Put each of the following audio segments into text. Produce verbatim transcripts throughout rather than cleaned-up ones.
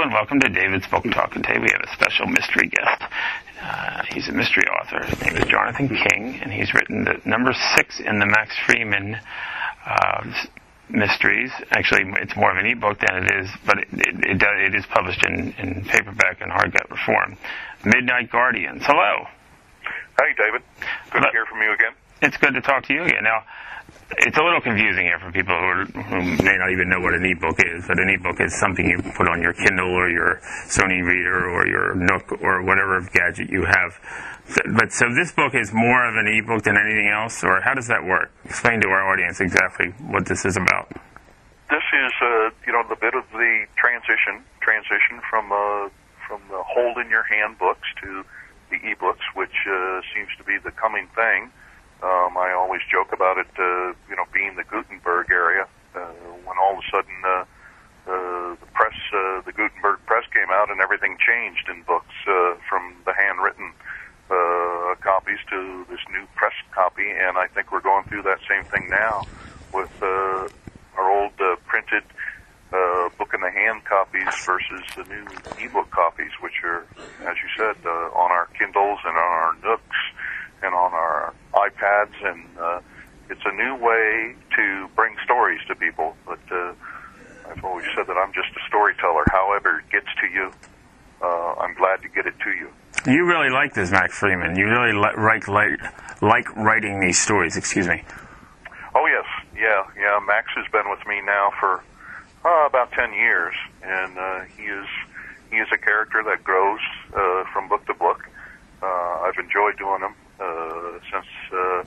and welcome to David's Book Talk. And today we have a special mystery guest. Uh, he's a mystery author. His name is Jonathan King, and he's written the number six in the Max Freeman uh, mysteries. Actually, it's more of an ebook than it is, but it, it, it, does, it is published in, in paperback and hardcover form. Midnight Guardians. Hello. Hey, David. Good but, to hear from you again. It's good to talk to you again. Now, it's a little confusing here for people who, are, who may not even know what an ebook is, but an ebook is something you put on your Kindle or your Sony Reader or your Nook or whatever gadget you have. So, but so this book is more of an ebook than anything else, or how does that work? Explain to our audience exactly what this is about. This is, uh, you know, the bit of the transition, transition from uh, from the hold in your hand books to the ebooks, which uh, seems to be the coming thing. Um, I always joke about it, uh, you know, being the Gutenberg area, uh, when all of a sudden uh, uh, the press, uh, the Gutenberg press came out and everything changed in books, uh, from the handwritten uh, copies to this new press copy, and I think we're going through that same thing now with uh, our old uh, printed uh, book-in-the-hand copies versus the new ebook copies, which are, as you said, uh, on our Kindles and on our Nooks and on our iPads, and uh, it's a new way to bring stories to people. But uh, I've always said that I'm just a storyteller. However it gets to you, uh, I'm glad to get it to you. You really like this, Max Freeman. You really li- like, like like writing these stories. Excuse me. Oh yes, yeah, yeah. Max has been with me now for uh, about ten years, and uh, he is he is a character that grows uh, from book to book. Uh, I've enjoyed doing them. Uh, since uh,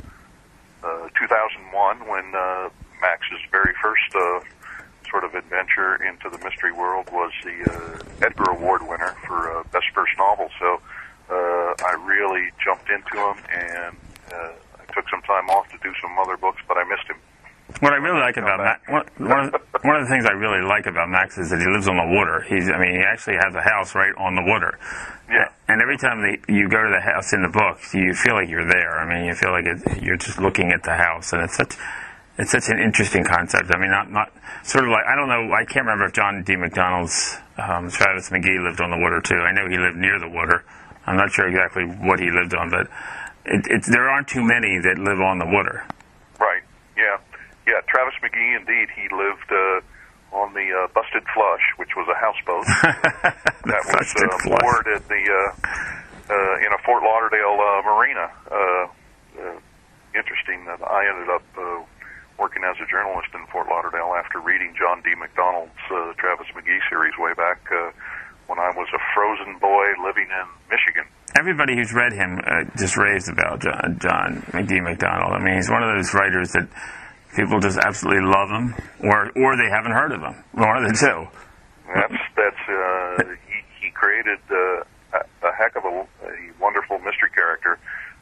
uh, two thousand one, when uh, Max's very first uh, sort of adventure into the mystery world was the uh, Edgar Award winner for uh, Best First Novel. So uh, I really jumped into him, and uh, I took some time off to do some other books, but I missed him. What I really like about Max, one, one, of the, one of the things I really like about Max is that he lives on the water. He's, I mean, he actually has a house right on the water. Yeah. And every time the, you go to the house in the book, you feel like you're there. I mean, you feel like it, you're just looking at the house, and it's such, it's such an interesting concept. I mean, not, not sort of like, I don't know, I can't remember if John D. McDonald's um, Travis McGee lived on the water too. I know he lived near the water. I'm not sure exactly what he lived on, but it, it's, there aren't too many that live on the water. Right. Yeah. Yeah. Travis McGee, indeed, he lived uh, on the uh, Busted Flush, which was a houseboat that was uh, moored at the uh, uh, in a Fort Lauderdale uh, marina. Uh, uh, interesting that I ended up uh, working as a journalist in Fort Lauderdale after reading John D. McDonald's uh, Travis McGee series way back uh, when I was a frozen boy living in Michigan. Everybody who's read him uh, just raves about John, John D. McDonald. I mean, he's one of those writers that people just absolutely love him, or or they haven't heard of him. One of the two. That's that's uh, he he created uh, a, a heck of a, a wonderful mystery character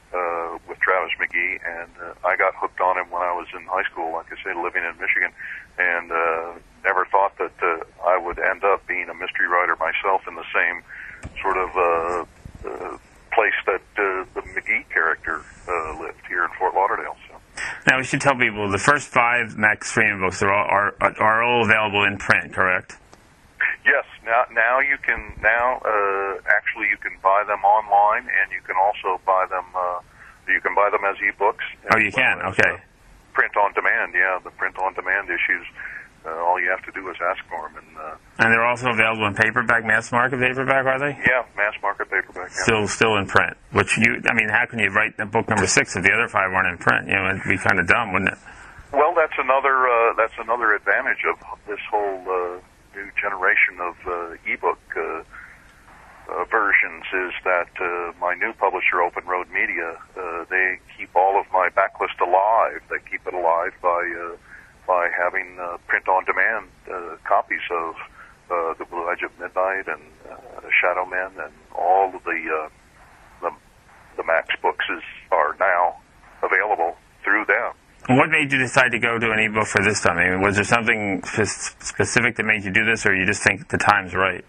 uh, with Travis McGee, and uh, I got hooked on him when I was in high school. Like I say, living in Michigan, and uh, never thought that uh, I would end up being a mystery writer myself in the same sort of uh, uh, place that uh, the McGee character uh, lived here in Fort Lauderdale. So. Now, we should tell people the first five Max Freeman books are all, are, are all available in print, correct? Yes. Now, now you can now uh, actually you can buy them online, and you can also buy them. Uh, you can buy them as ebooks. Oh, you can. Well as, okay. Uh, print on demand. Yeah, the print on demand issues. Uh, all you have to do is ask for them, and uh, and they're also available in paperback, mass market paperback, are they? Yeah, mass market paperback. Yeah. Still, still in print. Which you, I mean, how can you write book number six if the other five weren't in print? You know, it'd be kind of dumb, wouldn't it? Well, that's another uh, that's another advantage of this whole uh, new generation of uh, ebook uh, uh, versions is that uh, my new publisher, Open Road Media, uh, they keep all of my backlist alive. They keep it alive by uh, by having uh, print-on-demand uh, copies of uh, The Blue Edge of Midnight and uh, Shadow Men, and all of the, uh, the the Max books is, are now available through them. What made you decide to go to an ebook for this time? I mean, was there something specific that made you do this, or you just think the time's right?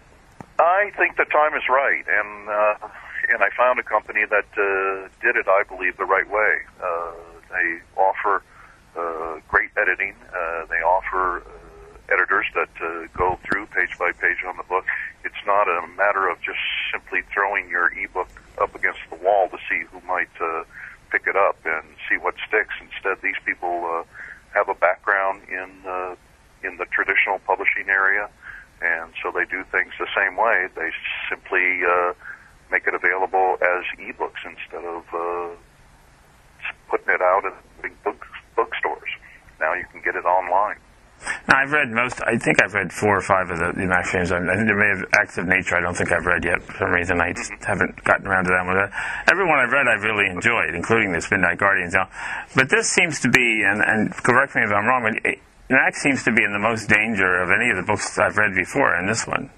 I think the time is right, and uh, and I found a company that uh, did it, I believe, the right way. Uh, they offer Uh, great editing. Uh, they offer uh, editors that uh, go through page by page on the book. It's not a matter of just simply throwing your ebook up against the wall to see who might uh, pick it up and see what sticks. Instead, these people uh, have a background in uh, in the traditional publishing area, and so they do things the same way. They simply uh, make it available as ebooks instead of uh, putting it out in big book, bookstores. Now you can get it online. Now, I've read most, I think I've read four or five of the, the magazines. I think there may have Acts of Nature, I don't think I've read yet. For some reason, I just mm-hmm. haven't gotten around to that one. Everyone I've read I've really enjoyed, including this Midnight Guardians. Now, but this seems to be, and, and correct me if I'm wrong, but Max seems to be in the most danger of any of the books I've read before, in this one.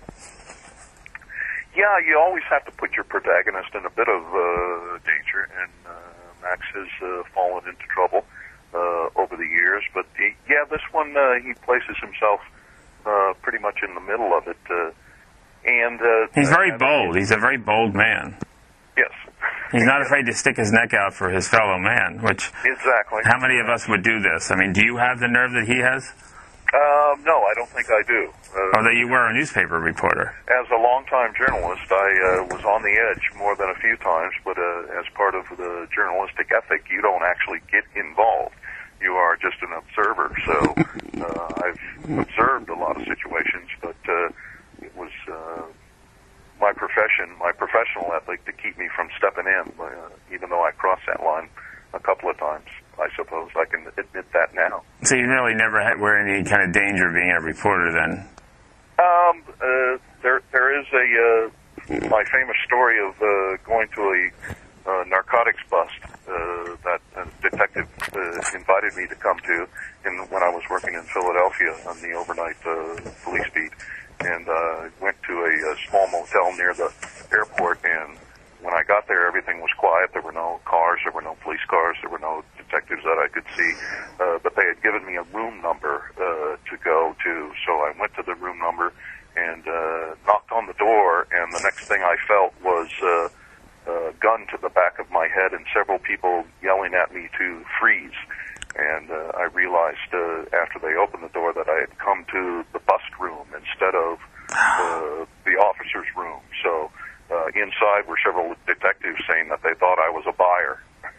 Yeah, you always have to put your protagonist in a bit of uh, danger, and uh, Max has uh, fallen into trouble uh, over the years. But he, yeah, this one uh, he places himself uh, pretty much in the middle of it, uh, and uh, he's very uh, bold. He's a very bold man. Yes, he's not afraid to stick his neck out for his fellow man. Which exactly. How many of us would do this? I mean, do you have the nerve that he has? Um, no, I don't think I do. Uh, Although you were a newspaper reporter. As a longtime journalist, I uh, was on the edge more than a few times, but uh, as part of the journalistic ethic, you don't actually get involved. You are just an observer. So uh, I've observed a lot of situations, but uh, it was uh, my profession, my professional ethic to keep me from stepping in, uh, even though I crossed that line a couple of times. I suppose I can admit that now. So you really never had, were any kind of danger of being a reporter then? Um, uh, there, there is a, uh, my famous story of uh, going to a uh, narcotics bust uh, that a detective uh, invited me to come to in, when I was working in Philadelphia on the overnight uh, police beat, and uh, went to a, a small motel near the airport, and when I got there, everything was quiet. There were no cars, there were no police cars, there were no detectives that I could see, uh, but they had given me a room number uh, to go to, so I went to the room number and uh, knocked on the door, and the next thing I felt was uh, a gun to the back of my head and several people yelling at me to freeze. And uh, I realized uh, after they opened the door that I had come to the bust room instead of uh, the officer's room. So uh, inside were several detectives saying that they thought I was a buyer.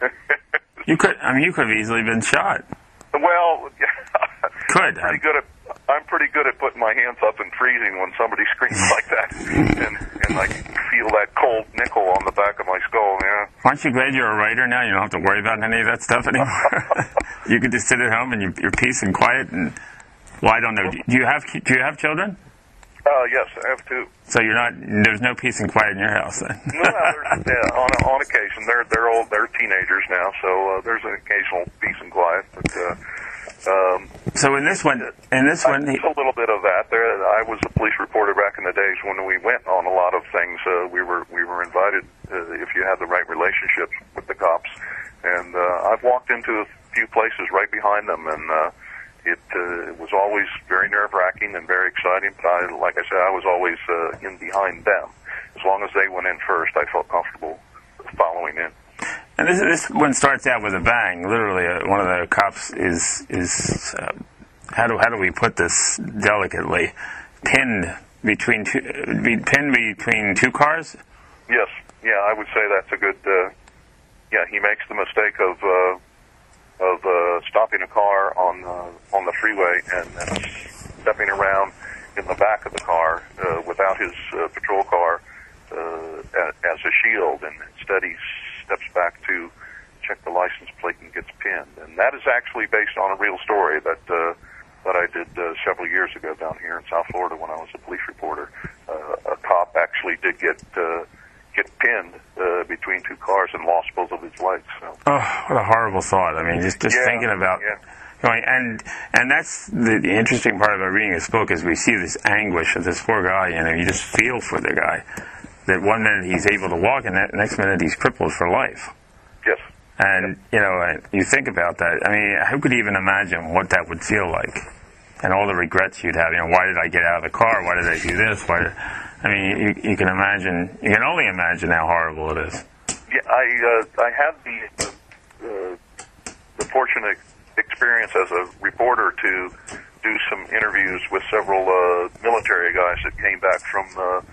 You could, I mean, you could have easily been shot. Well, could. I'm pretty good at I'm pretty good at putting my hands up and freezing when somebody screams like that, and and I feel that cold nickel on the back of my skull. Yeah. Aren't you glad you're a writer now? You don't have to worry about any of that stuff anymore. You could just sit at home and you, you're peace and quiet. And well, I don't know. Do you have do you have children? Uh, yes, I have two. So you're not. There's no peace and quiet in your house then. No, there's, yeah, on on occasion. They're they're old. They're teenagers now, so uh, there's an occasional peace and quiet. But uh, um, so in this one, in this one, he, a little bit of that. There, I was a police reporter back in the days when we went on a lot of things. Uh, we were we were invited uh, if you had the right relationships with the cops, and uh, I've walked into a few places right behind them, and. Uh, It uh, was always very nerve-wracking and very exciting, but I, like I said, I was always uh, in behind them. As long as they went in first, I felt comfortable following in. And this, this one starts out with a bang. Literally, uh, one of the cops is is uh, how do how do we put this delicately? Pinned between two, uh, be pinned between two cars. Yes, yeah, I would say that's a good. Uh, yeah, he makes the mistake of. Uh, of uh, stopping a car on uh, on the freeway and, and stepping around in the back of the car uh, without his uh, patrol car uh, as a shield, and instead he steps back to check the license plate and gets pinned. And that is actually based on a real story that uh, that I did uh, several years ago down here in South Florida when I was a police reporter. Uh, a cop actually did get uh, get pinned uh, between two cars and lost both of his legs. So. Oh, what a horrible thought! I mean, just just yeah, thinking about yeah. going and and that's the, the interesting part about reading this book is we see this anguish of this poor guy, and you just feel for the guy. That one minute he's able to walk, and that next minute he's crippled for life. Yes. And you know, you think about that. I mean, who could even imagine what that would feel like, and all the regrets you'd have? You know, why did I get out of the car? Why did I do this? Why did I mean, you, you can imagine, you can only imagine how horrible it is. Yeah, I uh, I had the uh, the fortunate experience as a reporter to do some interviews with several uh, military guys that came back from uh,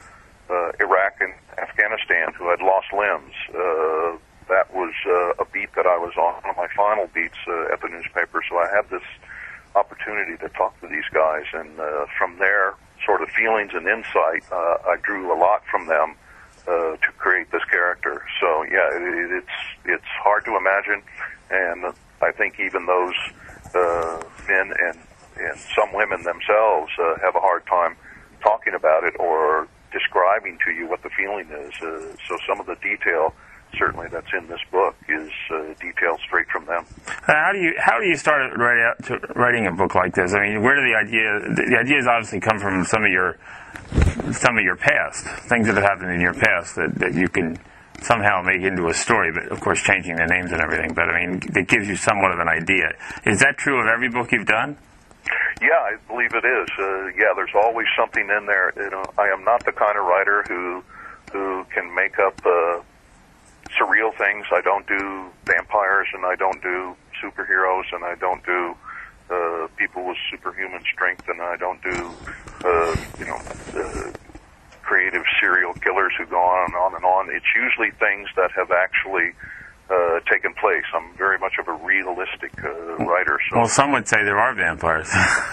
uh, Iraq and Afghanistan who had lost limbs. Uh, that was uh, a beat that I was on, one of my final beats uh, at the newspaper, so I had this opportunity to talk to these guys, and uh, from their sort of feelings and insight, uh, I drew a lot from them uh, to create this character. So yeah, it, it's it's hard to imagine, and I think even those uh, men and and some women themselves uh, have a hard time talking about it or describing to you what the feeling is. Uh, so some of the detail, certainly, that's in this book is uh, detailed straight from them. How do you how do you start writing, to writing a book like this? I mean, where do the idea the, the ideas obviously come from some of your some of your past, things that have happened in your past that, that you can somehow make into a story, but of course changing the names and everything. But I mean, it gives you somewhat of an idea. Is that true of every book you've done? Yeah, I believe it is. Uh, yeah, there's always something in there. You know, I am not the kind of writer who who can make up uh, surreal things. I don't do vampires, and I don't do superheroes, and I don't do uh, people with superhuman strength, and I don't do uh, you know uh, creative serial killers who go on and on and on. It's usually things that have actually uh, taken place. I'm very much of a realistic uh, writer. So. Well, some would say there are vampires.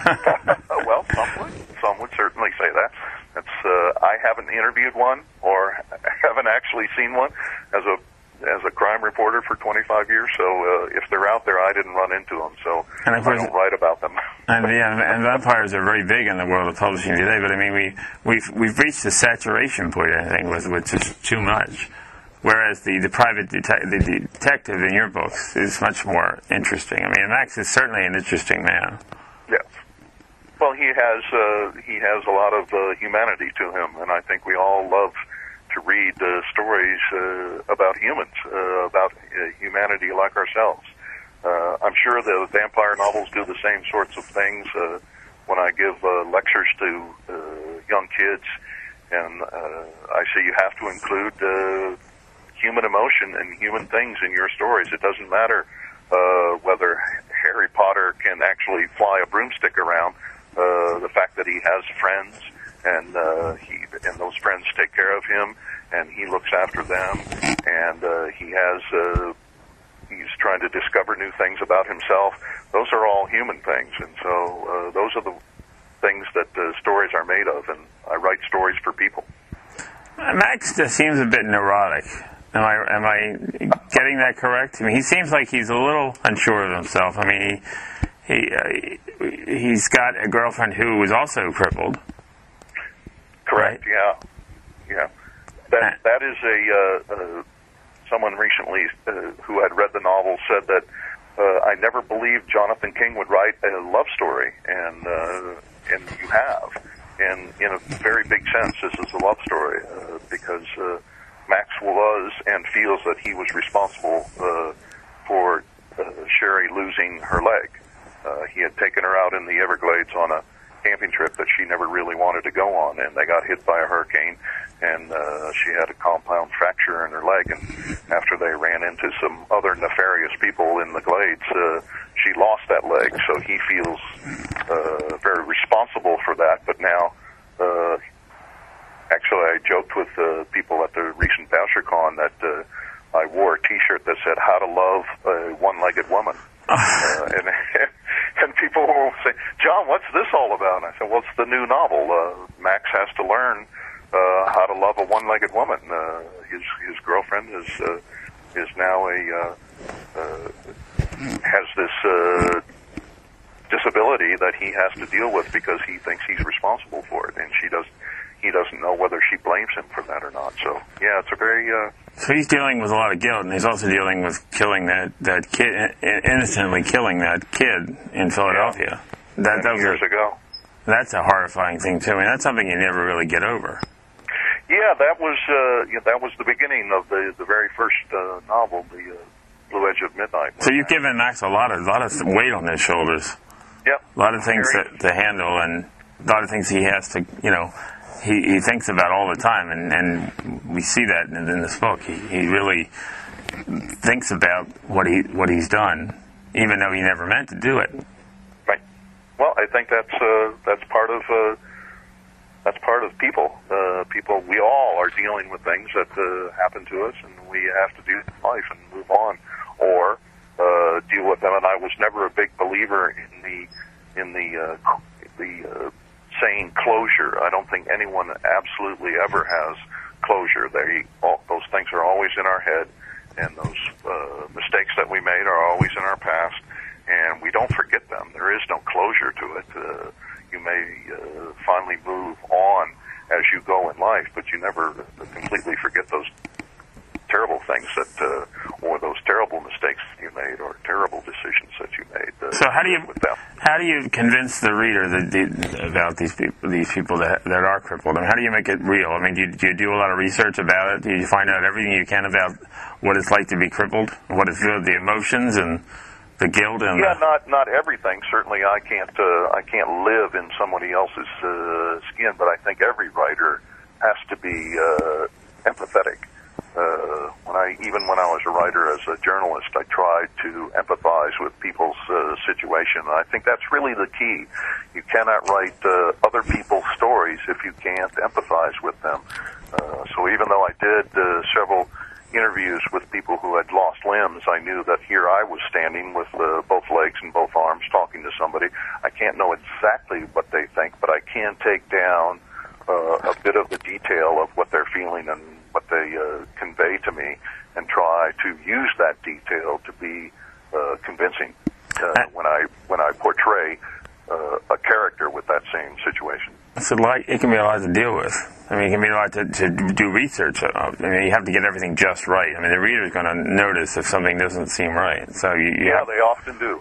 Well, some would. Some would certainly say that. That's, uh, I haven't interviewed one or haven't actually seen one as a as a crime reporter for twenty-five years. So uh, if they're out there, I didn't run into them. So and of course, I don't write about them. And yeah, and vampires are very big in the world of publishing today. But I mean, we we've we've reached the saturation point, I think, with with just too much. Whereas the the private det- the detective in your books is much more interesting. I mean, Max is certainly an interesting man. Yes. Well, he has uh, he has a lot of uh, humanity to him, and I think we all love to read uh, stories uh, about humans, uh, about uh, humanity like ourselves. Uh, I'm sure the vampire novels do the same sorts of things. Uh, when I give uh, lectures to uh, young kids, and uh, I say you have to include uh, human emotion and human things in your stories. It doesn't matter uh, whether Harry Potter can actually fly a broomstick around. Uh, the fact that he has friends, and uh, he and those friends take care of him, and he looks after them, and uh, he has uh, he's trying to discover new things about himself. Those are all human things, and so uh, those are the things that uh, stories are made of, and I write stories for people. Max just seems a bit neurotic. Am I am I getting that correct? I mean, he seems like he's a little unsure of himself. I mean, he. He, uh, he's got a girlfriend who was also crippled. Correct. Right? Yeah. Yeah. That that is a uh, uh, someone recently uh, who had read the novel said that uh, I never believed Jonathan King would write a love story, and uh, and you have, and in a very big sense, this is a love story uh, because uh, Max was and feels that he was responsible uh, for uh, Sherry losing her leg. Uh, he had taken her out in the Everglades on a camping trip that she never really wanted to go on, and they got hit by a hurricane, and uh, she had a compound fracture in her leg, and after they ran into some other nefarious people in the glades, uh, she lost that leg, so he feels uh, very responsible for that, but now, uh, actually I joked with uh, people at the recent BoucherCon that uh, I wore a t-shirt that said, "How to Love a One-Legged Woman." uh, and and people will say, "John, what's this all about?" And I said, "Well, it's the new novel. Uh, Max has to learn uh, how to love a one-legged woman. Uh, his his girlfriend is uh, is now a uh, uh, has this uh, disability that he has to deal with because he thinks he's responsible for it, and she does. He doesn't know whether she blames him for that or not. So, yeah, it's a very." Uh, So he's dealing with a lot of guilt, and he's also dealing with killing that, that kid, innocently killing that kid in Philadelphia. Yeah. That, that was years a, ago. That's a horrifying thing, too. I mean, that's something you never really get over. Yeah, that was uh, yeah, that was the beginning of the, the very first uh, novel, The uh, Blue Edge of Midnight. So you've given Max a lot of, lot of weight on his shoulders. Yep. A lot of things to, to handle, and a lot of things he has to, you know, He, he thinks about all the time, and, and we see that in, in this book. He, he really thinks about what he what he's done, even though he never meant to do it. Right. Well, I think that's uh, that's part of uh, that's part of people. Uh, people, we all are dealing with things that uh, happen to us, and we have to do life and move on, or uh, deal with them. And I was never a big believer in the in the uh, the uh, saying closure. I don't think anyone absolutely ever has closure. They all, those things are always in our head, and those uh, mistakes that we made are always in our past, and we don't forget them. There is no closure to it. Uh, you may uh, finally move on as you go in life, but you never completely forget those terrible things that, uh, or those terrible mistakes you made, or terrible decisions that you made. Uh, so how do you with them. how do you convince the reader that the, about these people these people that that are crippled? I mean, how do you make it real? I mean, do you, do you do a lot of research about it? Do you find out everything you can about what it's like to be crippled, what it's the emotions and the guilt and yeah, the... not not everything. Certainly, I can't uh, I can't live in somebody else's uh, skin, but I think every writer has to be uh, empathetic. Uh, when I even when I was a writer as a journalist, I tried to empathize with people's uh, situation. And I think that's really the key. You cannot write uh, other people's stories if you can't empathize with them. Uh, so even though I did uh, several interviews with people who had lost limbs, I knew that here I was standing with uh, both legs and both arms talking to somebody. I can't know exactly what they think, but I can take down uh, a bit of the detail of what they're feeling and what they uh, convey to me, and try to use that detail to be uh, convincing uh, when I when I portray uh, a character with that same situation. So like, it can be a lot to deal with. I mean, it can be a lot to, to do research. I mean, you have to get everything just right. I mean, the reader's going to notice if something doesn't seem right. So you, you yeah, have, they often do.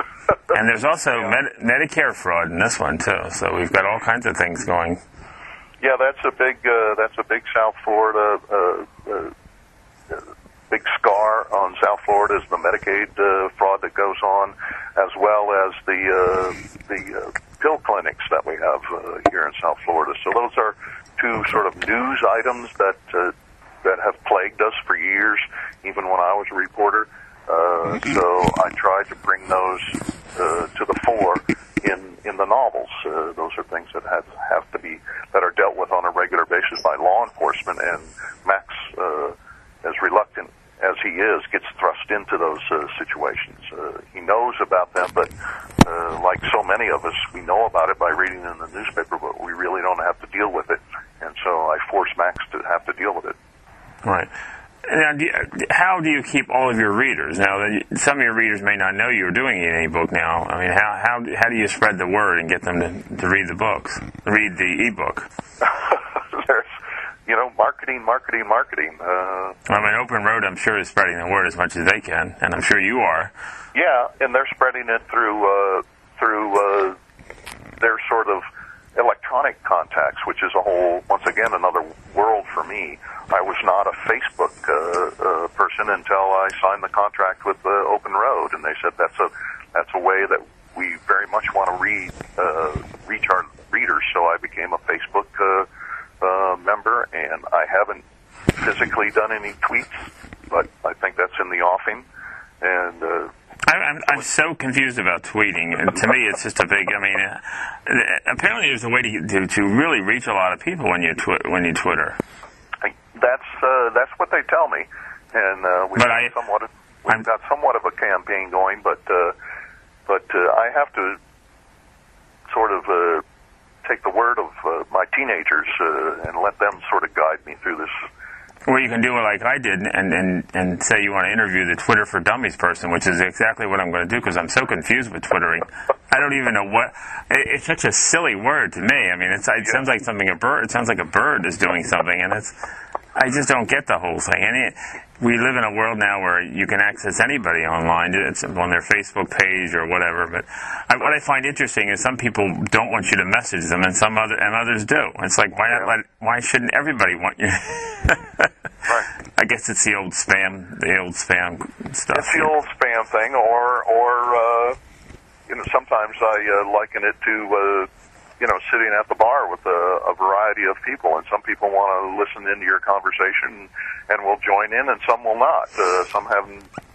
And there's also yeah. med- Medicare fraud in this one too. So we've got all kinds of things going. Yeah, that's a big uh, that's a big South Florida uh, uh, uh, big scar on South Florida is the Medicaid uh, fraud that goes on, as well as the uh, the uh, pill clinics that we have uh, here in South Florida. So those are two sort of news items that uh, that have plagued us for years, even when I was a reporter. Uh, so I tried to bring those uh, to the fore in in the novels. Uh, those are things that have have to be that are dealt with on a regular basis by law enforcement, and Max, uh, as reluctant as he is, gets thrust into those uh, situations. Uh, he knows about them, but uh, like so many of us, we know about it by reading in the newspaper, but we really don't have to deal with it. And so I force Max to have to deal with it. Right. Now, do you, how do you keep all of your readers? Now, some of your readers may not know you're doing an e-book now. I mean, how how how do you spread the word and get them to, to read the books, read the e-book? There's, you know, marketing, marketing, marketing. Uh, I mean, Open Road, I'm sure, is spreading the word as much as they can, and I'm sure you are. Yeah, and they're spreading it through uh, through uh, their sort of electronic contacts, which is a whole, once again, another world for me. I was not a Facebook uh, uh, person until I signed the contract with uh, Open Road, and they said that's a that's a way that we very much want to read uh, reach our readers. So I became a Facebook uh, uh, member, and I haven't physically done any tweets, but I think that's in the offing. And uh, I'm, I'm so confused about tweeting, and to me, it's just a big. I mean, uh, apparently, there's a way to, to to really reach a lot of people when you twi- when you Twitter. That's uh, that's what they tell me, and uh, we've, but got I, somewhat of, we've got somewhat of a campaign going. But uh, but uh, I have to sort of uh, take the word of uh, my teenagers uh, and let them sort of guide me through this. Or you can do it like I did and, and, and say you want to interview the Twitter for Dummies person, which is exactly what I'm going to do because I'm so confused with Twittering. I don't even know what... It, it's such a silly word to me. I mean, it's, it sounds like something a bird... It sounds like a bird is doing something, and it's... I just don't get the whole thing. And it, we live in a world now where you can access anybody online. It's on their Facebook page or whatever. But I, what I find interesting is some people don't want you to message them, and some other and others do. It's like why not? Let, why shouldn't everybody want you? Right. I guess it's the old spam, the old spam stuff. It's the old spam thing, or or uh, you know, sometimes I uh, liken it to. Uh, you know, sitting at the bar with a, a variety of people, and some people want to listen into your conversation and will join in, and some will not. Uh, some have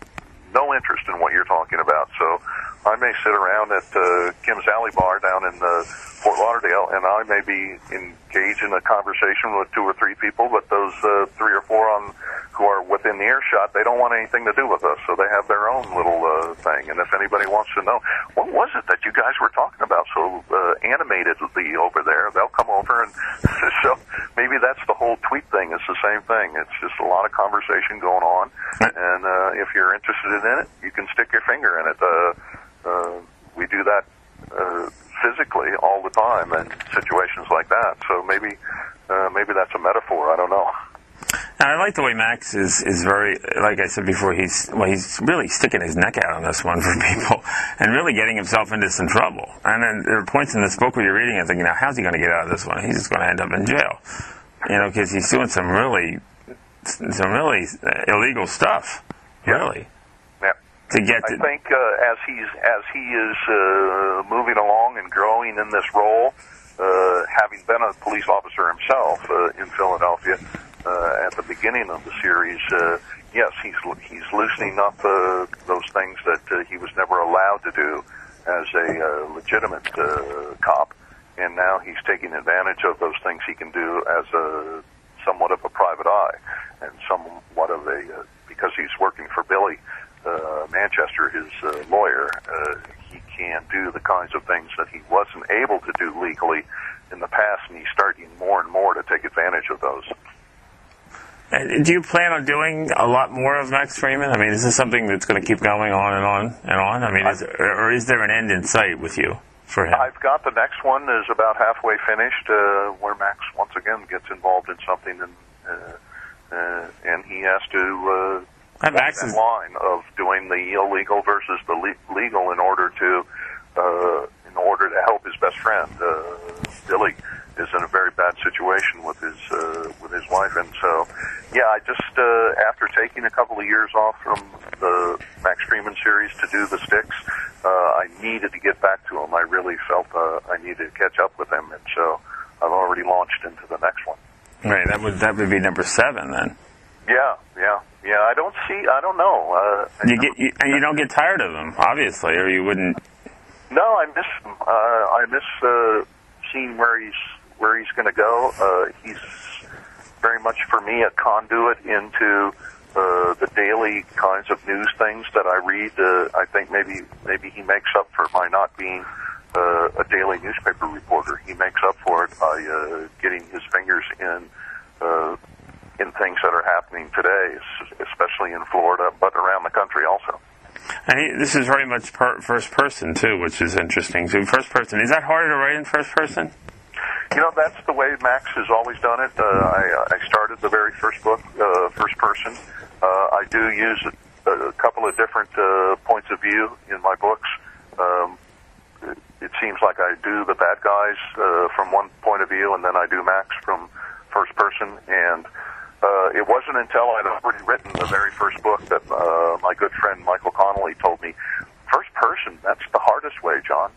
no interest in what you're talking about. So I may sit around at uh, Kim's Alley Bar down in uh, Fort Lauderdale, and I may be in, engage in a conversation with two or three people, but those uh, three or four on who are within the earshot, they don't want anything to do with us, so they have their own little uh, thing. And if anybody wants to know, what was it that you guys were talking about so uh, animatedly over there, they'll come over. And so maybe that's the whole tweet thing. It's the same thing. It's just a lot of conversation going on, and uh, if you're interested in it, you can stick your finger in it. Uh, uh, we do that uh, physically all the time in situations like that. So maybe uh, maybe that's a metaphor. I don't know. Now, I like the way Max is, is very, like I said before, he's well, he's really sticking his neck out on this one for people and really getting himself into some trouble. And then there are points in this book where you're reading and thinking, now, how's he going to get out of this one? He's just going to end up in jail. You know, because he's doing some really, some really illegal stuff, really. Yeah. To get to, I think uh, as he's as he is uh, moving along and growing in this role, uh, having been a police officer himself uh, in Philadelphia, Uh, at the beginning of the series, uh, yes, he's he's loosening up uh, those things that uh, he was never allowed to do as a uh, legitimate uh, cop, and now he's taking advantage of those things he can do as a somewhat of a private eye, and somewhat of a uh, because he's working for Billy uh, Manchester, his uh, lawyer. Uh, he can do the kinds of things that he wasn't able to do legally in the past, and he's starting more and more to take advantage of those. And do you plan on doing a lot more of Max Freeman? I mean, is this something that's going to keep going on and on and on? I mean, is, or is there an end in sight with you for him? I've got the next one is about halfway finished, uh, where Max once again gets involved in something, and uh, uh, and he has to uh, and Max that is line of doing the illegal versus the le- legal in order to uh, in order to help his best friend. Uh, Billy is in a very bad situation with his uh, with his wife, and so yeah, I just uh, after taking a couple of years off from the Max Freeman series to do the Sticks, uh, I needed to get back to him. I really felt uh, I needed to catch up with him, and so I've already launched into the next one. Right, that would that would be number seven then. Yeah, yeah, yeah. I don't see. I don't know. Uh, you get you, and you don't get tired of him, obviously, or you wouldn't. No, I miss him. Uh, I miss uh, seeing where he's. where he's going to go. Uh, he's very much, for me, a conduit into uh, the daily kinds of news things that I read. Uh, I think maybe maybe he makes up for my not being uh, a daily newspaper reporter. He makes up for it by uh, getting his fingers in uh, in things that are happening today, especially in Florida, but around the country also. And he, this is very much per, first person, too, which is interesting. So first person, is that harder to write in first person? You know, that's the way Max has always done it. Uh, I, I started the very first book, uh, first person. Uh, I do use a, a couple of different uh, points of view in my books. Um, it, it seems like I do the bad guys uh, from one point of view, and then I do Max from first person. And uh, it wasn't until I'd already written the very first book that uh, my good friend Michael Connolly told me, first person, that's the hardest way, John.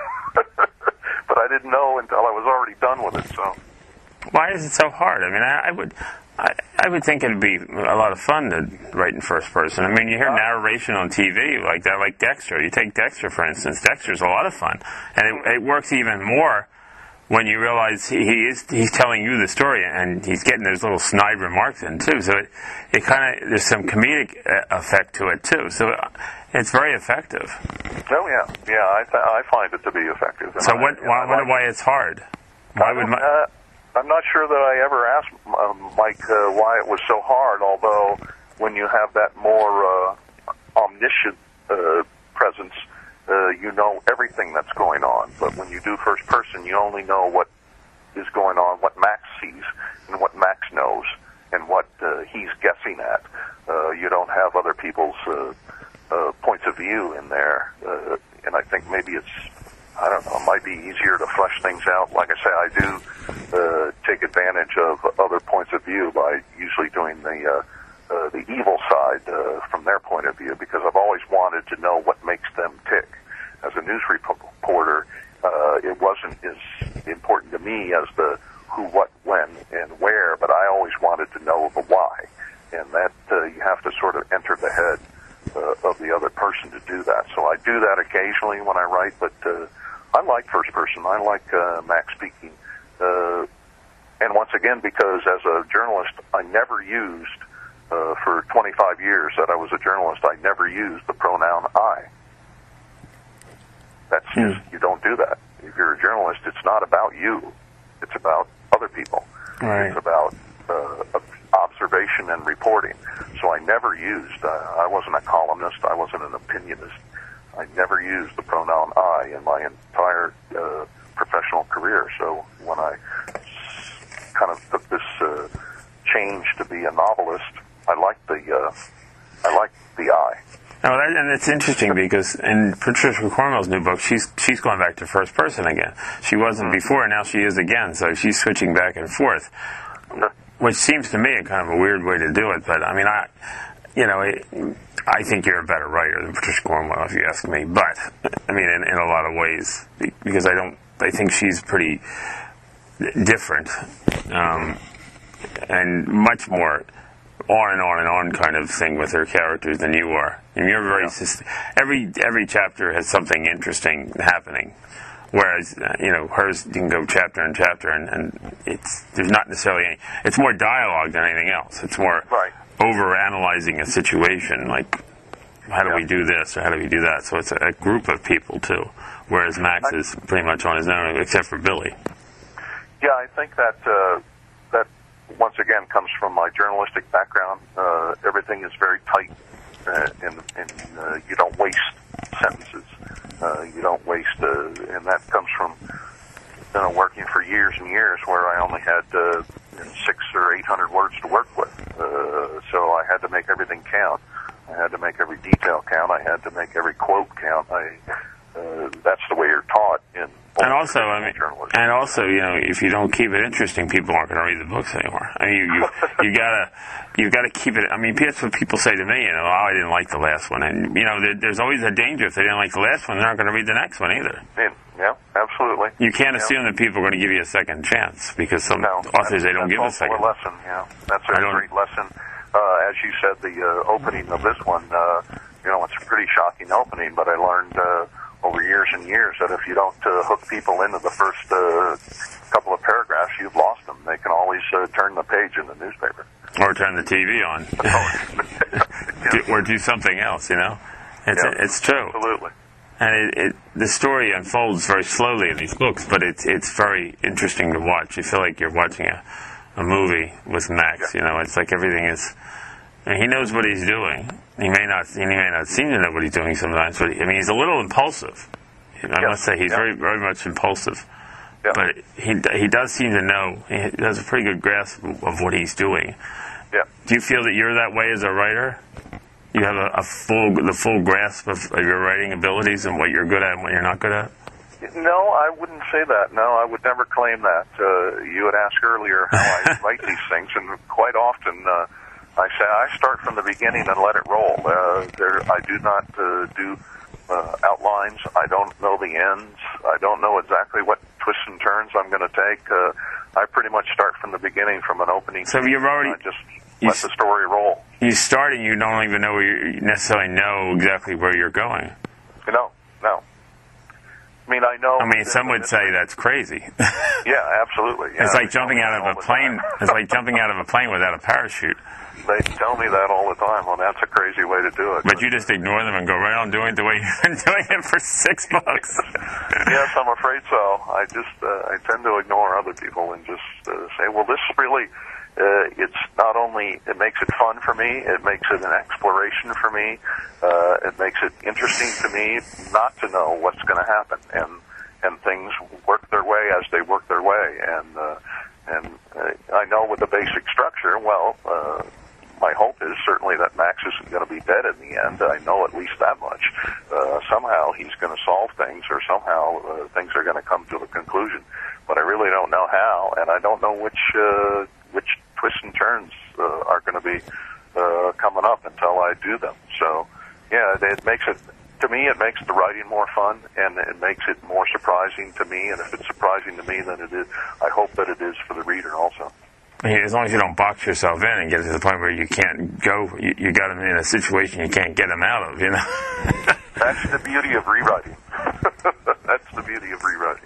But I didn't know until I was already done with it. So, why is it so hard? I mean, I, I would, I, I would think it'd be a lot of fun to write in first person. I mean, you hear uh, narration on T V like that, like Dexter. You take Dexter, for instance. Dexter's a lot of fun, and it, it works even more when you realize he, he is he's telling you the story, and he's getting those little snide remarks in too. So it, it kind of there's some comedic effect to it too. So it's very effective. Oh yeah, yeah. I th- I find it to be effective. So I, what? Why, I wonder why it's hard. Why would my, uh, I'm not sure that I ever asked um, Mike uh, why it was so hard. Although when you have that more uh, omniscient uh, presence, uh, you know everything that's going on. But when you do first person, you only know what is going on, what Max sees, and what Max knows, and what uh, he's guessing at. Uh, you don't have other people's uh, uh, points of view in there, uh, and I think maybe it's, I don't know, it might be easier to flesh things out. Like I say, I do uh, take advantage of other points of view by usually doing the uh, uh, the evil side uh, from their point of view, because I've always wanted to know what makes them tick. As a news reporter, uh, it wasn't as important to me as the who, what, when, and where, but I always wanted to know the why, and that uh, you have to sort of enter the head uh, of the other person to do that. So I do that occasionally when I write, but uh, I like first person. I like uh, Max speaking. Uh, and once again, because as a journalist, I never used, uh, for twenty-five years that I was a journalist, I never used the pronoun I. That's Hmm. just, you don't do that. If you're a journalist, it's not about you. It's about other people. Right. It's about uh, observation and reporting. So I never used, uh, I wasn't a columnist, I wasn't an opinionist. I never used the pronoun I in my entire uh, professional career. So when I kind of took this uh, change to be a novelist, I liked the, uh, I liked the I. No, that, and it's interesting because in Patricia Cornwell's new book, she's she's going back to first person again. She wasn't before, and now she is again. So she's switching back and forth, which seems to me a kind of a weird way to do it. But I mean, I, you know, it, I think you're a better writer than Patricia Cornwell, if you ask me. But I mean, in, in a lot of ways, because I don't, I think she's pretty different um, and much more on and on and on kind of thing with her characters than you are. And you're very yeah. every every chapter has something interesting happening, whereas uh, you know hers you can go chapter and chapter and, and it's there's not necessarily any. It's more dialogue than anything else. It's more right. over analyzing a situation, like how do yeah. we do this or how do we do that. So it's a, a group of people too, whereas Max I, is pretty much on his own except for Billy. Yeah, I think that. Uh, that once again comes from my journalistic background. Uh, everything is very tight, uh, and, and uh, you don't waste sentences. Uh, you don't waste, uh, and that comes from you know working for years and years where I only had uh, six or eight hundred words to work with. Uh, so I had to make everything count. I had to make every detail count. I had to make every quote count. I, uh, that's the way you're taught in. And also, I mean, and also, you know, if you don't keep it interesting, people aren't going to read the books anymore. I mean, you you, you gotta you gotta keep it. I mean, that's what people say to me. You know, oh, I didn't like the last one, and you know, there, there's always a danger if they didn't like the last one, they're not going to read the next one either. Yeah, yeah absolutely. You can't yeah. assume that people are going to give you a second chance because some no, authors they don't that's give a second. That's a lesson. Yeah, that's a great lesson. Uh, as you said, the uh, opening of this one, uh, you know, it's a pretty shocking opening, but I learned. Uh, over years and years that if you don't uh, hook people into the first uh, couple of paragraphs, you've lost them. They can always uh, turn the page in the newspaper. Or turn the T V on. yeah. do, or do something else, you know? It's, yeah. it's true. Absolutely. And it, it, the story unfolds very slowly in these books, but it's it's very interesting to watch. You feel like you're watching a, a movie with Max, yeah. you know? It's like everything is... And he knows what he's doing. He may not. He may not seem to know what he's doing sometimes. But I mean, he's a little impulsive. I yeah. must say, he's yeah. very, very much impulsive. Yeah. But he he does seem to know. He has a pretty good grasp of what he's doing. Yeah. Do you feel that you're that way as a writer? You have a, a full the full grasp of, of your writing abilities and what you're good at and what you're not good at. No, I wouldn't say that. No, I would never claim that. Uh, you had asked earlier how I write these things, and quite often. Uh, I say I start from the beginning and let it roll. Uh, there, I do not uh, do uh, outlines. I don't know the ends. I don't know exactly what twists and turns I'm going to take. Uh, I pretty much start from the beginning, from an opening. So you've already I just let the story roll. You start and you don't even know where you necessarily know exactly where you're going. No, no. I mean, I know. I mean, some would say that's crazy. Yeah, absolutely. Yeah, it's like jumping out of a plane. It's like jumping out of a plane without a parachute. They tell me that all the time. Well, that's a crazy way to do it. But, but you just ignore them and go right on doing it the way you've been doing it for six books. Yes, I'm afraid so. I just uh, I tend to ignore other people and just uh, say, well, this really, uh, it's not only, it makes it fun for me, it makes it an exploration for me, uh, it makes it interesting to me not to know what's going to happen. And, and things work their way as they work their way. And, uh, and uh, I know with the basic structure, well, uh, my hope is certainly that Max isn't going to be dead in the end. I know at least that much. Uh, somehow he's going to solve things, or somehow uh, things are going to come to a conclusion. But I really don't know how, and I don't know which uh, which twists and turns uh, are going to be uh, coming up until I do them. So, yeah, it, it makes it, to me, it makes the writing more fun, and it makes it more surprising to me. And if it's surprising to me, then it is. I hope that it is for the reader also. As long as you don't box yourself in and get to the point where you can't go, you, you got them in a situation you can't get them out of, you know. That's the beauty of rewriting. That's the beauty of rewriting.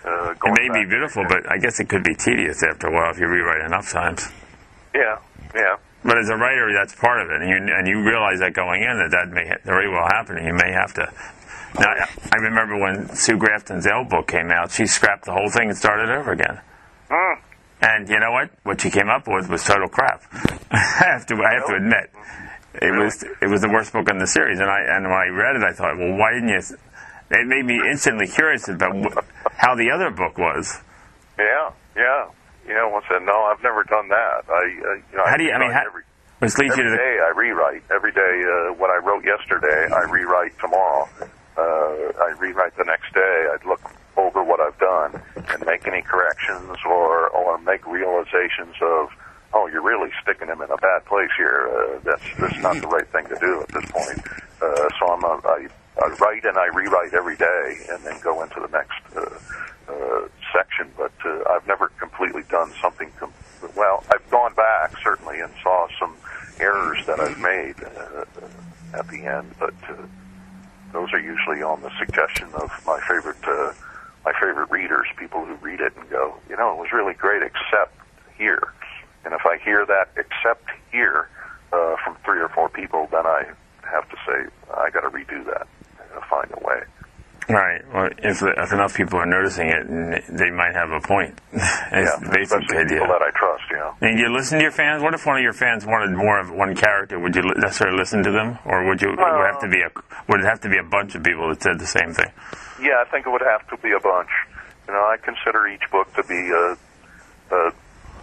Uh, It going may be back. beautiful, but I guess it could be tedious after a while if you rewrite enough times. Yeah, yeah. But as a writer, that's part of it, and you and you realize that going in that that may ha- very well happen, and you may have to. Now, I remember when Sue Grafton's L book came out, she scrapped the whole thing and started over again. Mm. And you know what? What she came up with was total crap. I have to, I have to admit, it Really? was it was the worst book in the series. And I and when I read it, I thought, well, why didn't you? It made me instantly curious about wh- how the other book was. Yeah, yeah. You know, once said, no, I've never done that. I, uh, you know, How do you? I mean, how, every, which leads you every to the. day I rewrite. Every day, uh, what I wrote yesterday, I rewrite tomorrow. Uh, I rewrite the next day. I look over what I've done and make any corrections or or make realizations of, oh, you're really sticking him in a bad place here. Uh, that's that's not the right thing to do at this point. Uh, so I'm a, I, I write and I rewrite every day, and then go into the next uh, uh, section. But uh, I've never completely done something. Com- well, I've gone back certainly and saw some errors that I've made uh, at the end, but uh, those are usually on the suggestion of my favorite uh, my favorite readers, people who read it and go, you know, it was really great, except here. And if I hear that except here uh, from three or four people, then I have to say, I got to redo that and find a way. Right. Well, if, if enough people are noticing it, and they might have a point. It's Yeah, the basic especially idea. people that I trust, you know. And you listen to your fans. What if one of your fans wanted more of one character? Would you li- necessarily listen to them, or would you? Well, would have to be a? Would it have to be a bunch of people that said the same thing? Yeah, I think it would have to be a bunch. You know, I consider each book to be a, a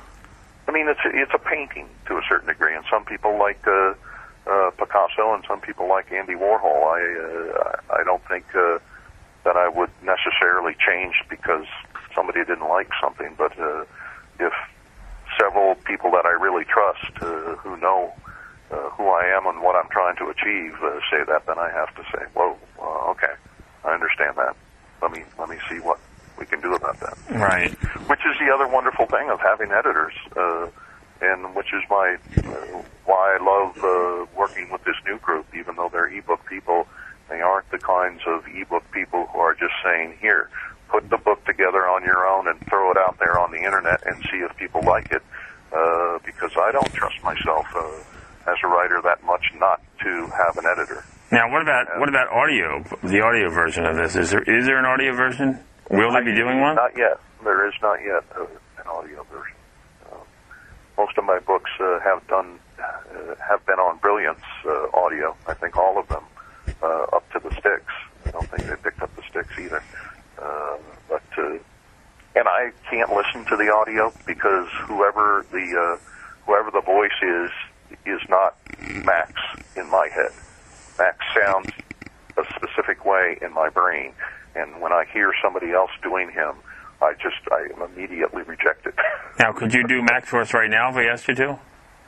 I mean, it's a, it's a painting to a certain degree, and some people like uh, uh, Picasso, and some people like Andy Warhol. I uh, I don't think uh, that I would necessarily change because somebody didn't like something, but uh, if several people that I really trust, uh, who know uh, who I am and what I'm trying to achieve, uh, say that, then I have to say, whoa, uh, okay, I understand that. Let me let me see what we can do about that. Right. Which is the other wonderful thing of having editors, uh, and which is my uh, why I love uh, working with this new group, even though they're ebook people. They aren't the kinds of ebook people who are just saying, here, put the book together on your own and throw it out there on the internet and see if people like it, uh, because I don't trust myself uh, as a writer that much not to have an editor. Now, what about what about audio? The audio version of this, is there is there an audio version? Will they be doing one? Not yet. There is not yet uh, an audio version. Uh, most of my books uh, have done uh, have been on Brilliance uh, audio. I think all of them, uh, up to the sticks. I don't think they picked up the sticks either. Uh, but uh, and I can't listen to the audio because whoever the uh, whoever the voice is is not Max in my head. Max sounds a specific way in my brain. And when I hear somebody else doing him, I just, I immediately reject it. Now, could you do Max for us right now if we asked you to?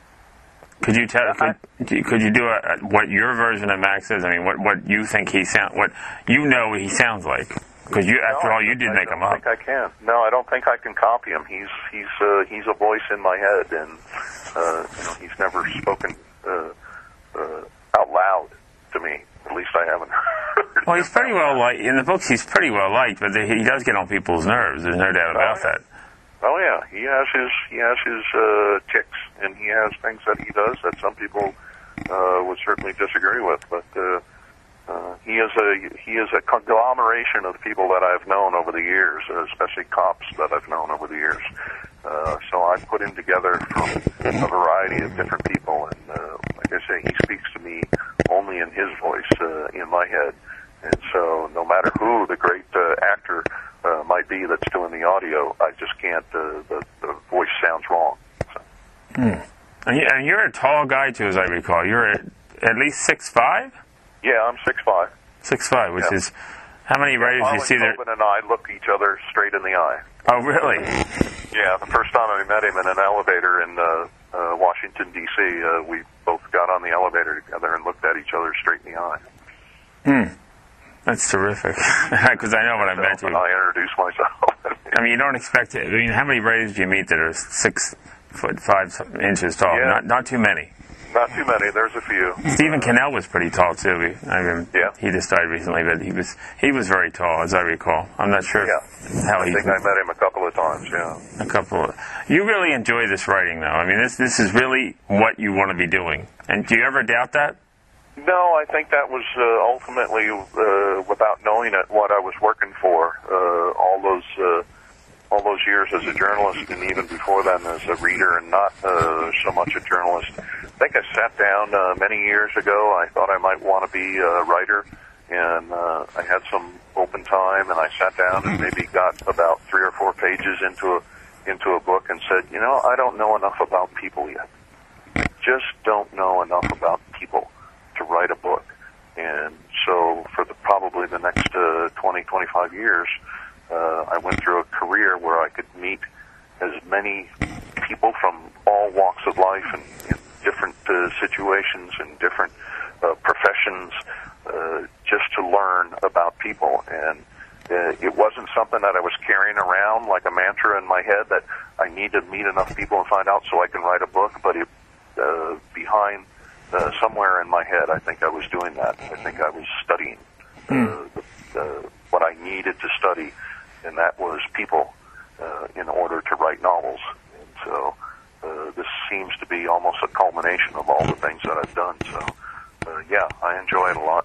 Could you tell? Could, could you do a, what your version of Max is? I mean, what what you think he sound, what you know he sounds like? Because you, after no, all, you did I make him don't up. think I can. No, I don't think I can copy him. He's he's uh, he's a voice in my head, and uh, you know, he's never spoken uh, uh, out loud to me. At least I haven't heard. Well, he's pretty well liked. In the books, he's pretty well liked, but he does get on people's nerves. There's no doubt about oh, yeah. that. Oh yeah, he has his he has his uh, ticks, and he has things that he does that some people uh, would certainly disagree with. But uh, uh, he is a he is a conglomeration of people that I've known over the years, especially cops that I've known over the years. Uh, so I put him together from a variety of different people, and uh, like I say, he speaks to me only in his voice uh, in my head. And so, no matter who the great uh, actor uh, might be that's doing the audio, I just can't. Uh, the, the voice sounds wrong. So. Hmm. And you- and you're a tall guy too, as I recall. You're at, at least six five. Yeah, I'm six five. Six five, which Yeah. is how many writers you Colin see there? Tobin and I look each other straight in the eye. Oh, really? Yeah, the first time I met him in an elevator in uh, uh, Washington, D C, uh, we both got on the elevator together and looked at each other straight in the eye. Hmm. That's terrific. Because I know when I So, met you. and I introduced myself. I mean, you don't expect it. I mean, how many writers do you meet that are six foot five inches tall? Yeah. Not not too many. not too many. There's a few. Stephen Cannell was pretty tall too. I mean, yeah. he just died recently, but he was he was very tall, as I recall. I'm not sure yeah. how I he. think I met him a couple of times. Yeah. A couple. Of, you really enjoy this writing, though. I mean, this this is really what you want to be doing. And do you ever doubt that? No, I think that was uh, ultimately, uh, without knowing it, what I was working for. Uh, all those uh, all those years as a journalist, and even before then as a reader, and not uh, so much a journalist. I think I sat down uh, many years ago. I thought I might want to be a writer, and uh, I had some open time, and I sat down and maybe got about three or four pages into a into a book, and said, you know, I don't know enough about people yet. I just don't know enough about people to write a book. And so for the, probably the next uh, twenty, twenty-five years, uh, I went through a career where I could meet as many people from all walks of life and in different uh, situations and different uh, professions, uh, just to learn about people. And uh, it wasn't something that I was carrying around like a mantra in my head that I need to meet enough people and find out so I can write a book, but it, uh, behind Uh, somewhere in my head, I think I was doing that. I think I was studying uh, mm. the, the, what I needed to study, and that was people uh, in order to write novels. And so uh, this seems to be almost a culmination of all the things that I've done. So, uh, yeah, I enjoy it a lot.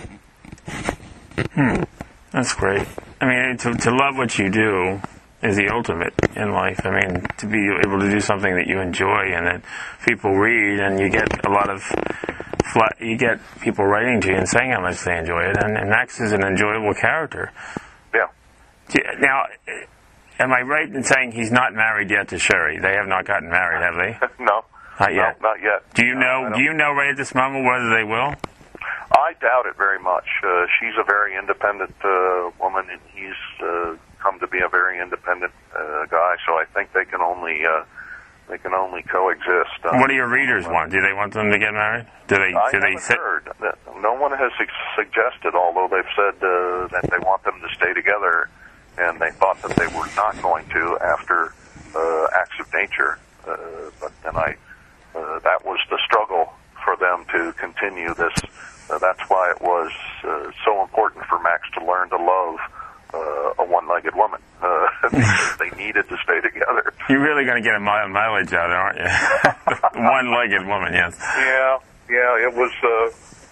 Hmm. That's great. I mean, to, to love what you do is the ultimate in life. I mean, to be able to do something that you enjoy and that people read, and you get a lot of flat, you get people writing to you and saying how much they enjoy it, and, and Max is an enjoyable character. Yeah. Now, am I right in saying he's not married yet to Sherry? They have not gotten married, have they? No. Not yet. No, not yet. Do you no, know? Do you know right at this moment whether they will? I doubt it very much. Uh, she's a very independent uh, woman, and he's uh, come to be a very independent uh, guy. So I think they can only uh, they can only coexist. Um, what do your readers want? Do they want them to get married? Do they? I do they haven't sit? heard. No one has su- suggested, although they've said uh, that they want them to stay together, and they thought that they were not going to after uh, Acts of Nature. Uh, but then I, uh, that was the struggle for them to continue this. Uh, that's why it was uh, so important for Max to learn to love uh, a one-legged woman. Uh, they needed to stay together. You're really going to get a mile mileage out of it, aren't you? One-legged woman, yes. Yeah, yeah. It was. Uh,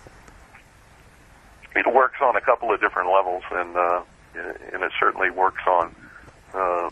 it works on a couple of different levels, and uh, and it certainly works on, uh,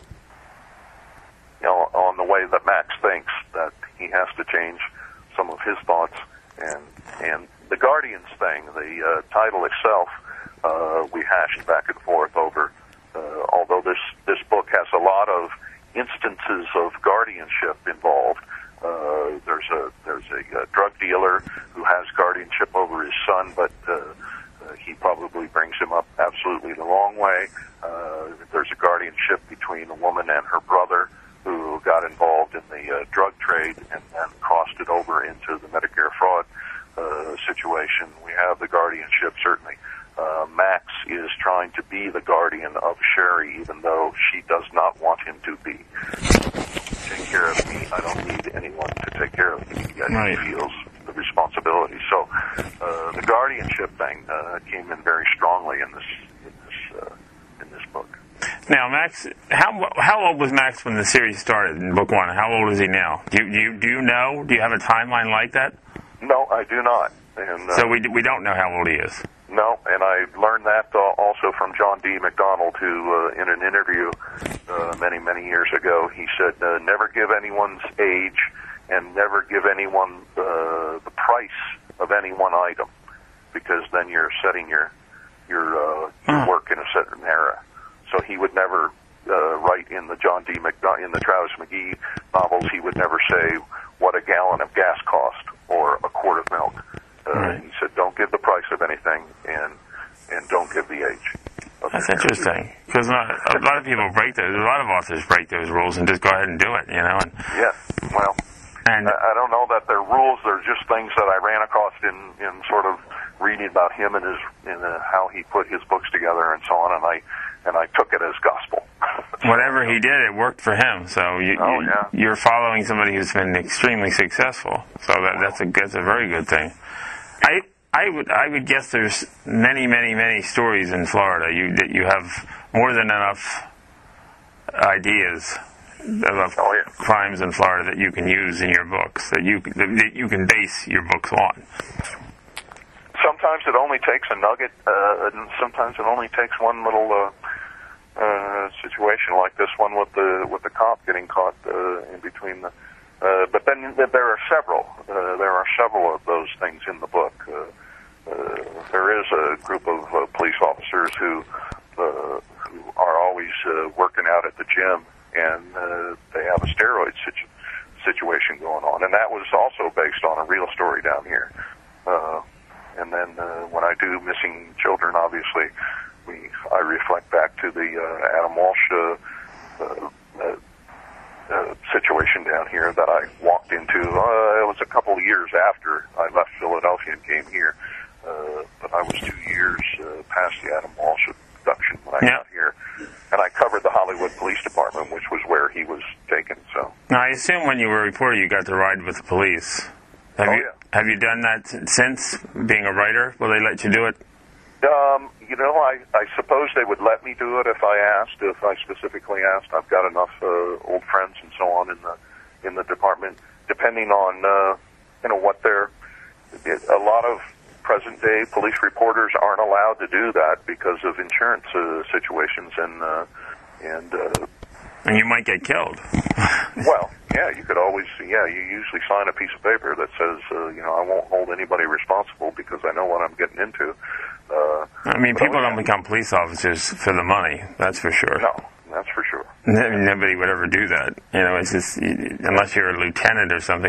you know, on the way that Max thinks that he has to change some of his thoughts, and and. The Guardians thing, the uh, title itself, uh, we hashed back and forth over. Uh, although this this book has a lot of instances of guardianship involved. Uh, there's a there's a, a drug dealer who has guardianship over his son, but uh, uh, he probably brings him up absolutely the wrong way. Uh, there's a guardianship between a woman and her brother who got involved in the uh, drug trade and then crossed it over into the Medicare fraud Uh, situation. We have the guardianship, certainly. Uh, Max is trying to be the guardian of Sherry, even though she does not want him to be. Take care of me. I don't need anyone to take care of me. Yet right. He feels the responsibility. So uh, the guardianship thing uh, came in very strongly in this in this uh, in this book. Now, Max, how how old was Max when the series started in book one? How old is he now? Do you do you, do you know? Do you have a timeline like that? No, I do not. And, uh, so we we don't know how old he is. No, and I learned that uh, also from John D. McDonald, who uh, in an interview uh, many, many years ago, he said, uh, never give anyone's age and never give anyone uh, the price of any one item, because then you're setting your your, uh, your uh. work in a certain era. So he would never uh, write in the John D. McDonald, in the Travis McGee novels, he would never say what a gallon of gas cost or a quart of milk. Uh, right. He said, don't give the price of anything, and and don't give the age. That's interesting, because a lot of people break those, a lot of authors break those rules and just go ahead and do it, you know. And, yeah, well, and, I, I don't know that they're rules, they're just things that I ran across in, in sort of reading about him and his, in uh, how he put his books together and so on, and I and I took it as gospel. whatever he did, it worked for him. So you, oh, you, yeah. you're following somebody who's been extremely successful. So that, that's a that's a very good thing. I I would I would guess there's many many many stories in Florida. You that you have more than enough ideas of oh, yeah. crimes in Florida that you can use in your books, that you that you can base your books on. Sometimes it only takes a nugget, uh, and sometimes it only takes one little uh, uh, situation like this one with the with the cop getting caught uh, in between the. Uh, but then there are several. Uh, there are several of those things in the book. Uh, uh, there is a group of uh, police officers who uh, who are always uh, working out at the gym, and uh, they have a steroid situ- situation going on, and that was also based on a real story down here. Uh, and then uh, when I do missing children, obviously, we I reflect back to the uh, Adam Walsh uh, uh, uh, uh, situation down here that I walked into. Uh, it was a couple of years after I left Philadelphia and came here, uh, but I was two years uh, past the Adam Walsh abduction when I yeah. got here. And I covered the Hollywood Police Department, which was where he was taken. So now, I assume when you were a reporter, you got to ride with the police. Have oh, you yeah. have you done that since being a writer? Will they let you do it? Um, you know, I, I suppose they would let me do it if I asked, if I specifically asked. I've got enough uh, old friends and so on in the in the department. Depending on uh, you know what they're, a lot of present day police reporters aren't allowed to do that because of insurance uh, situations and uh, and. Uh, And you might get killed. Well, yeah, you could always, yeah, you usually sign a piece of paper that says, uh, you know, I won't hold anybody responsible because I know what I'm getting into. Uh, I mean, people oh, yeah. don't become police officers for the money, that's for sure. No, that's for sure. Nobody would ever do that. You know, it's just, unless you're a lieutenant or something,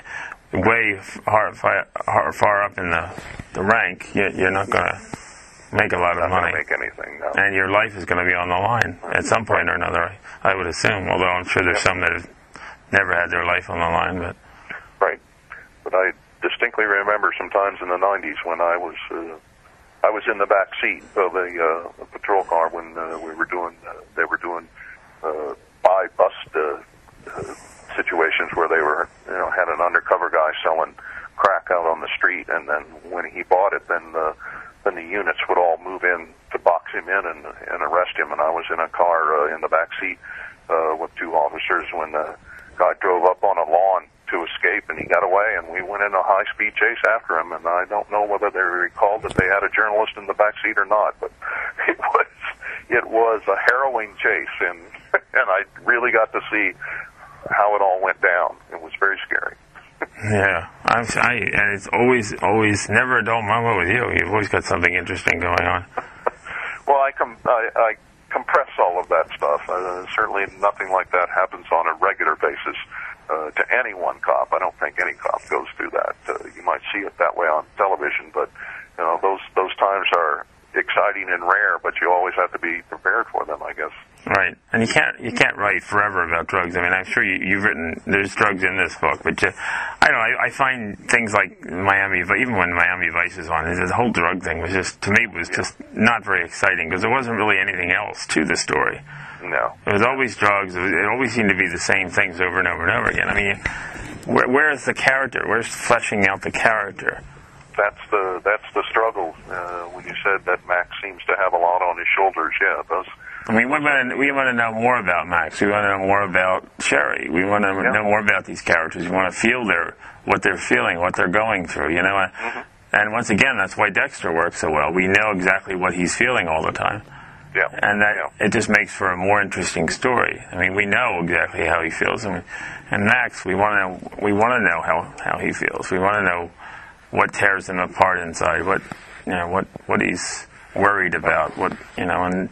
way far, far, far up in the, the rank, you're not going to make a lot of not money. Not make anything, no. And your life is going to be on the line at some point or another, I would assume, although I'm sure there's some that have never had their life on the line. But Right. But I distinctly remember sometimes in the nineties when I was uh, I was in the back seat of a, uh, a patrol car when uh, we were doing, uh, they were doing uh, buy bust uh, uh, situations where they were, you know, had an undercover guy selling crack out on the street, and then when he bought it, then the then the units would all move in to box him in and, and arrest him. And I was in a car uh, in the back seat uh, with two officers when the guy drove up on a lawn to escape, and he got away, and we went in a high-speed chase after him. And I don't know whether they recalled that they had a journalist in the back seat or not, but it was it was a harrowing chase, and and I really got to see how it all went down. It was very scary. Yeah, I'm, I, and it's always, always, never a dull moment with you. You've always got something interesting going on. Well, I, com- I, I compress all of that stuff. Uh, certainly nothing like that happens on a regular basis uh, to any one cop. I don't think any cop goes through that. Uh, you might see it that way on television, but you know those those times are exciting and rare, but you always have to be prepared for them, I guess. Right, and you can't you can't write forever about drugs. I mean, I'm sure you, you've written there's drugs in this book, but you, I don't know. I, I find things like Miami, even when Miami Vice is on, the whole drug thing was just to me was just not very exciting because there wasn't really anything else to the story. No, it was always drugs. It, was, it always seemed to be the same things over and over and over again. I mean, where, where is the character? Where's fleshing out the character? That's the that's the struggle. Uh, when you said that Max seems to have a lot on his shoulders, yeah, those. I mean, we want to we want to know more about Max. We want to know more about Sherry. We want to yeah. know more about these characters. We want to feel their what they're feeling, what they're going through. You know, mm-hmm. and once again, that's why Dexter works so well. We know exactly what he's feeling all the time. Yeah. And that yeah. it just makes for a more interesting story. I mean, we know exactly how he feels, and, and Max, we want to know we want to know how, how he feels. We want to know what tears him apart inside. What you know, what what he's worried about. What you know, and.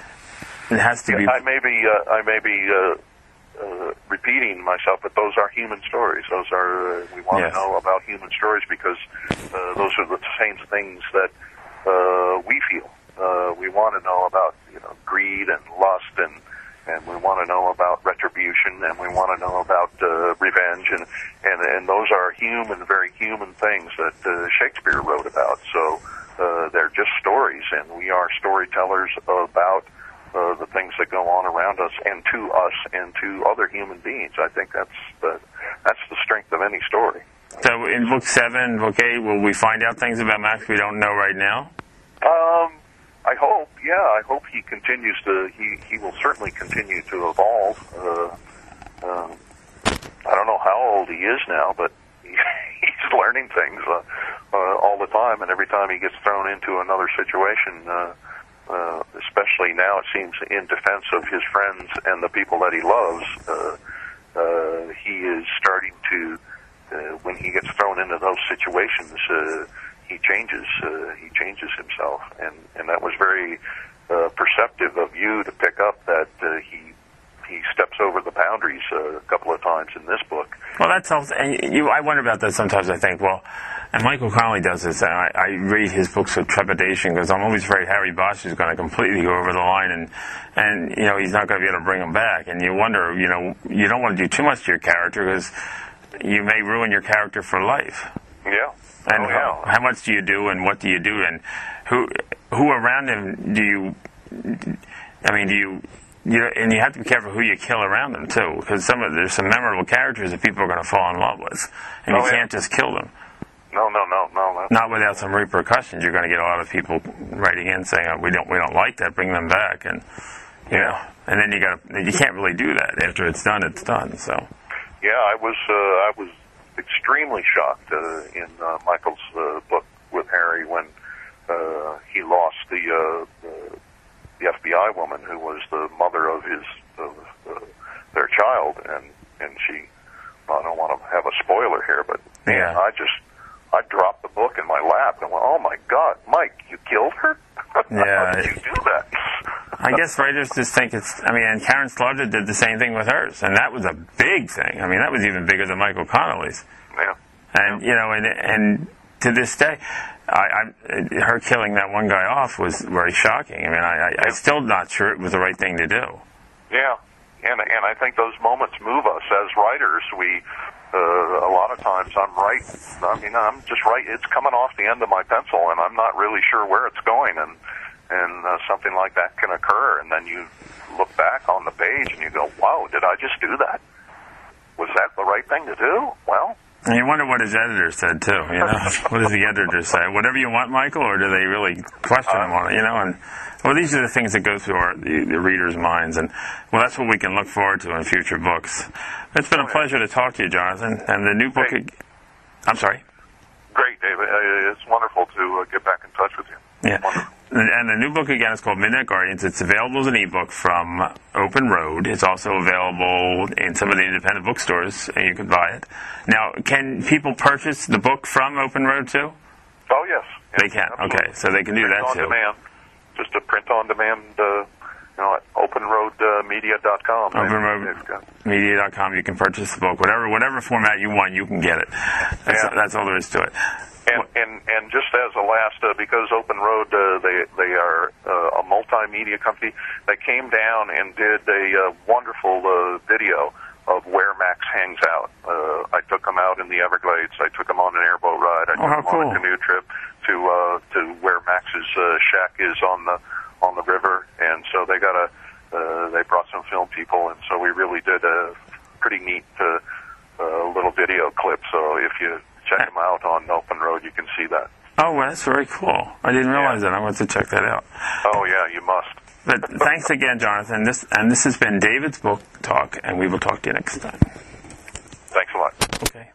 It has to be. I may be, uh, I may be uh, uh, repeating myself, but those are human stories. Those are uh, we want yes. to know about human stories because uh, those are the same things that uh, we feel. Uh, we want to know about you know greed and lust, and and we want to know about retribution, and we want to know about uh, revenge, and, and and those are human, very human things that uh, Shakespeare wrote about. So uh, they're just stories, and we are storytellers about. uh, the things that go on around us and to us and to other human beings. I think that's the, that's the strength of any story. So in book seven, book eight, will we find out things about Max we don't know right now? Um, I hope, yeah, I hope he continues to, he, he will certainly continue to evolve. Uh, um, I don't know how old he is now, but he, he's learning things uh, uh, all the time, and every time he gets thrown into another situation, uh, uh, especially now it seems in defense of his friends and the people that he loves, uh, uh, he is starting to, uh, when he gets thrown into those situations, uh, he changes, uh, he changes himself, and, and that was very uh, perceptive of you to pick up that uh, he he steps over the boundaries uh, a couple of times in this book. Well, that's also, and you, I wonder about that sometimes. I think, well, and Michael Connelly does this, and I, I read his books with trepidation because I'm always afraid Harry Bosch is going to completely go over the line, and, and you know, he's not going to be able to bring him back. And you wonder, you know, you don't want to do too much to your character because you may ruin your character for life. Yeah. And oh, how, yeah. how much do you do, and what do you do, and who who around him do you? I mean, do you? You know, and you have to be careful who you kill around them too, because some of there's some memorable characters that people are going to fall in love with, and oh, you yeah. can't just kill them. No, no, no, no. That's... Not without some repercussions. You're going to get a lot of people writing in saying, oh, "We don't, we don't like that. Bring them back." And you know, and then you got you can't really do that after it's done. It's done. So. Yeah, I was uh, I was extremely shocked uh, in uh, Michael's uh, book with Harry when uh, he lost the. Uh, the the F B I woman who was the mother of his of, uh, their child, and and she, I don't want to have a spoiler here, but yeah. I just I dropped the book in my lap and went, oh my God, Mike, you killed her? Yeah. How did you do that? I guess writers just think it's, I mean, and Karen Slaughter did the same thing with hers, and that was a big thing. I mean, that was even bigger than Michael Connelly's. Yeah. And, yeah. you know, and and to this day, I, I, her killing that one guy off was very shocking. I mean, I, I, I'm still not sure it was the right thing to do. Yeah, and and I think those moments move us as writers. We, uh, a lot of times, I'm right. I mean, I'm just right. It's coming off the end of my pencil, and I'm not really sure where it's going, and and uh, something like that can occur, and then you look back on the page and you go, "Wow, did I just do that? Was that the right thing to do?" Well. And you wonder what his editor said too. You know, what does the editor say? Whatever you want, Michael, or do they really question him on it? You know, and well, these are the things that go through our, the, the readers' minds, and well, that's what we can look forward to in future books. It's been a pleasure to talk to you, Jonathan. And the new book, Great. I'm sorry. Great, David. Uh, it's wonderful to uh, get back in touch with you. Yeah. Wonderful. And the new book, again, is called Midnight Guardians. It's available as an ebook from Open Road. It's also available in some of the independent bookstores, and you can buy it. Now, can people purchase the book from Open Road, too? Oh, yes. yes they can. Absolutely. Okay, so they can do print that, on too. Demand. Just a print-on-demand, uh, you know, at open road media dot com. open road media dot com. You can purchase the book. Whatever whatever format you want, you can get it. That's, yeah. that's all there is to it. And, and and just as a last, uh, because Open Road, uh, they they are uh, a multimedia company, they came down and did a uh, wonderful uh, video of where Max hangs out. Uh, I took him out in the Everglades. I took him on an airboat ride. I took oh, how him cool. on a canoe trip to uh, to where Max's uh, shack is on the on the river. And so they got a uh, they brought some film people, and so we really did a pretty neat uh, uh, little video clip. So if you check them out on Open Road, you can see that. Oh, well, that's very cool. I didn't realize yeah. that. I want to check that out. Oh, yeah, you must. But thanks again, Jonathan. This and this has been David's Book Talk, and we will talk to you next time.